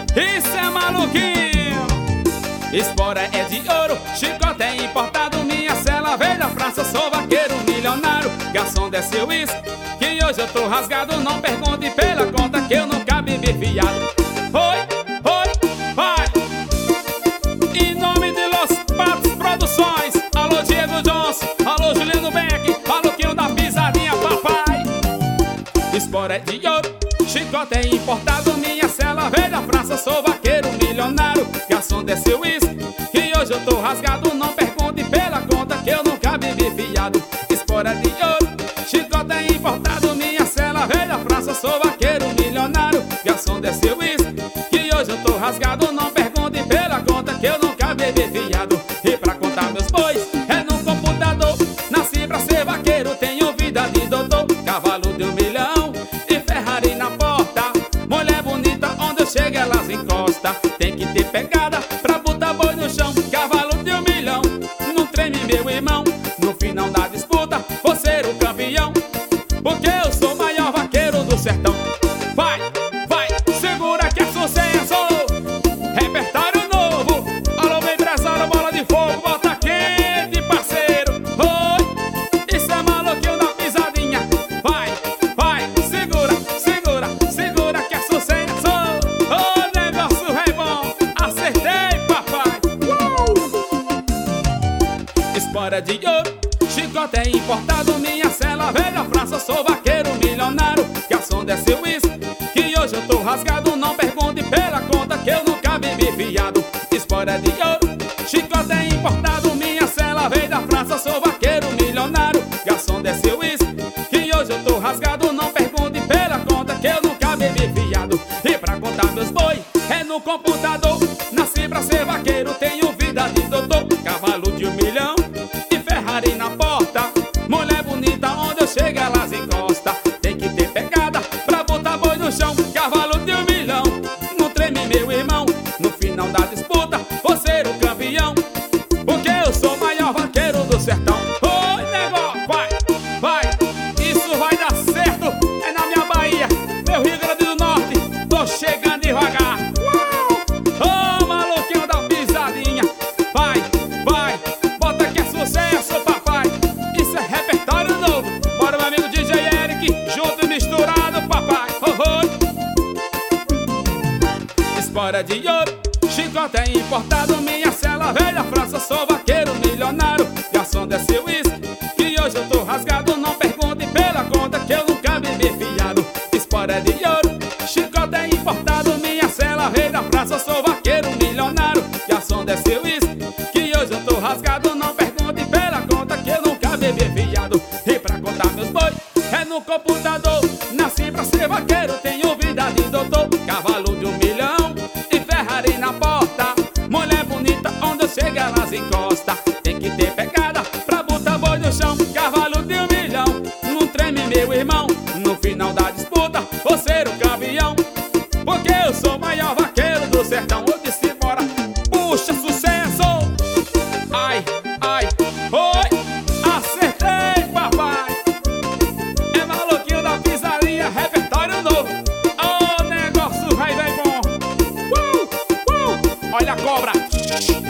Isso é maluquinho. Espora é de ouro, chicote é importado. Minha cela veio da França, sou vaqueiro milionário. Garçom desce o uísque, que hoje eu tô rasgado. Não pergunte pela conta que eu nunca bebi fiado. Oi, oi, vai. Em nome de Los Patos Produções, alô Diego Jones, alô Juliano Beck, maluquinho da pisadinha, papai. Espora é de ouro, chicote é importado. Minha cela veio da França, sou vaqueiro milionário. Garçom desce o uísque, que hoje eu tô rasgado. Não pergunte pela conta que eu nunca bebi fiado. Espora de ouro, chicote é importado. Minha cela veio da França, sou vaqueiro milionário. Garçom desce o uísque, que hoje eu tô rasgado. Não pergunte pela conta que eu nunca bebi fiado. E pra contar meus bois é no computador. Nasci pra ser vaqueiro, tenho vida de doutor. Cavalo de 1 milhão e Ferrari na porta. Mulher bonita, onde eu chego elas encosta. Tem que ter pegada pra botar boi no chão. Cavalo de 1 milhão, não treme meu irmão. No final da disputa, vou ser o campeão, porque eu sou o maior vaqueiro do sertão. Vai, vai, segura que é sucesso. Repertório novo. Alô, meu empresário, bola de fogo, bota quente, parceiro. Oi, isso é maluquinho da pisadinha. Vai, vai, segura, segura, segura que é sucesso. Ô, negócio é bom, acertei, papai. Espora de ouro, chicote é importado. Minha cela veio da França, sou vaqueiro milionário. Garçom desce o uísque, que hoje eu tô rasgado. Não pergunte pela conta que eu nunca bebi fiado. Espora de ouro, chicote é importado. Minha cela veio da França, sou vaqueiro milionário. Garçom desce o uísque, que hoje eu tô rasgado. Não pergunte pela conta que eu nunca bebi fiado. E pra contar meus boi é no computador. Nasci pra ser vaqueiro, tenho vida de doutor. Cavalo de 1 milhão e Ferrari na porta. Mulher bonita, onde eu chego elas encosta. Tem que ter pegada pra botar boi no chão. Cavalo de 1 milhão, não treme meu irmão. No final da disputa, vou ser o campeão, porque eu sou o maior vaqueiro do sertão. Oi, negócio, vai, vai, isso vai dar certo. É na minha Bahia, meu Rio Grande do Norte. Tô chegando devagar. Ô, maluquinho da pisadinha. Vai, vai, bota que é sucesso, papai. Isso é repertório novo. Bora, meu amigo DJ Eric, junto e misturado, papai. Espora de ouro, chicote é importado. Minha cela veio da França, sou vaqueiro milionário. Garçom desce o uísque, que hoje eu tô rasgado. Não pergunte pela conta que eu nunca bebi fiado. Espora de ouro, chicote é importado. Minha cela veio da França, sou vaqueiro milionário. Garçom desce o uísque, que hoje eu tô rasgado. Não pergunte pela conta que eu nunca bebi fiado. E pra contar meus boi é no computador. Nasci pra ser vaqueiro, tenho vida de doutor. Cavalo de 1 milhão e Ferrari na porta. Mulher bonita, onde eu chego elas encosta. Tem que ter pegada pra botar boi no chão. Cavalo de 1 milhão, não treme meu irmão. No final da disputa, vou ser o campeão, porque eu sou o maior vaqueiro do sertão. Eu disse bora, puxa sucesso. Ai, ai, oi, acertei, papai. É maluquinho da pisadinha, repertório novo. Ô, negócio vai bom. Olha a cobra.